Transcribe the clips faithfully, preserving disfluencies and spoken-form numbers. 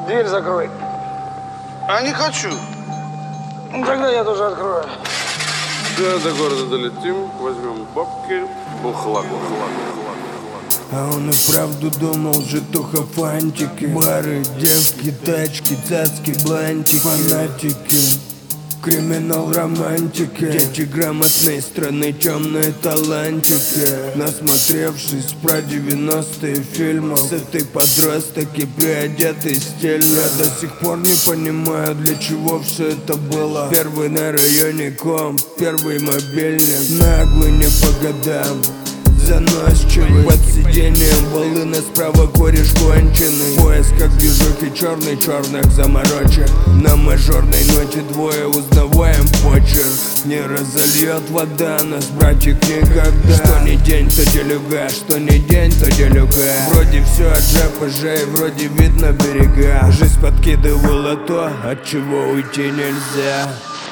Дверь закрой. А не хочу. Ну тогда я тоже открою. Все, до города долетим, возьмем бабки, бухла, бухла, бухла. А он и вправду думал, житуха фантики. Бары, девки, тачки, цацки, блантики. Фанатики, криминал, романтики. Дети грамотной страны, темные талантики. Насмотревшись про девяностые фильмы, с этой подросток и приодетый стильно. Я до сих пор не понимаю, для чего все это было. Первый на районе комп, первый мобильник. Наглый не по годам, заносчивый. Под сиденьем волыны, справа кореш конченый. Пояс как движухи черный, черных заморочек. На мажорной ноте двое узнаваем почерк. Не разольет вода нас, братик, никогда. Что не день, то делюга, что не день, то делюга. Вроде все от ЖПЖ, вроде видно берега. Жизнь подкидывала то, от чего уйти нельзя.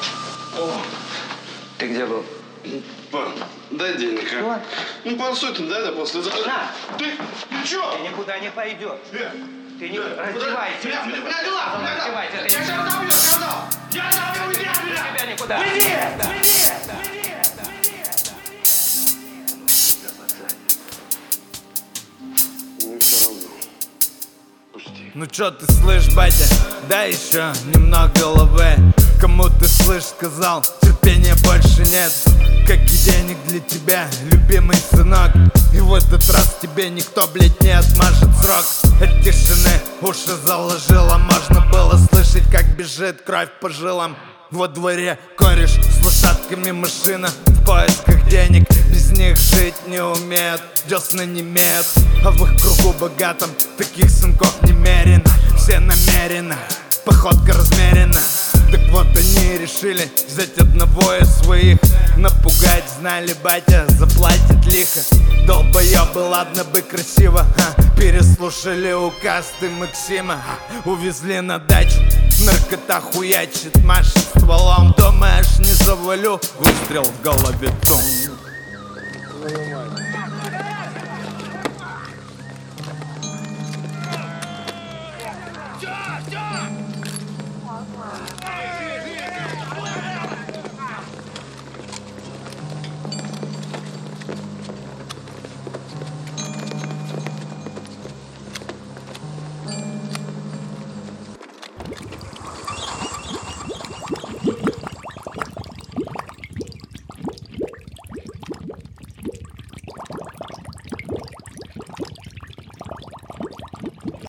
Ты где был? Пан, дай денег, а? Ну, пару сотен дай до послезавтра. На! Ты, ты чё? Ты никуда не пойдешь. Э, Ты не э, раздевайся. Бля, бля, бля, дела, бля, Раздевайся. Я сейчас отобью, сказал! Я отобью, уйди, бля! Тебя никуда. Уйди! Мне все равно. Пусти. Ну чё ты слышь, батя, дай еще немного лаве. Кому ты слышь, сказал, терпения больше нет. Как и денег для тебя, любимый сынок. И в этот раз тебе никто, блядь, не отмажет срок. От тишины уши заложило. Можно было слышать, как бежит кровь по жилам. Во дворе кореш с лошадками машина. В поисках денег, без них жить не умеют. Десны не имеют, а в их кругу богатом таких сынков немерено. Все намеренно, походка размерена. Так вот они решили взять одного из своих. Напугать, знали, батя заплатит лихо. Долбоёбы, ладно бы красиво, а, переслушали указ ты Максима, а, увезли на дачу. Наркота хуячит, машет стволом. Думаешь, не завалю? Выстрел в голове, том.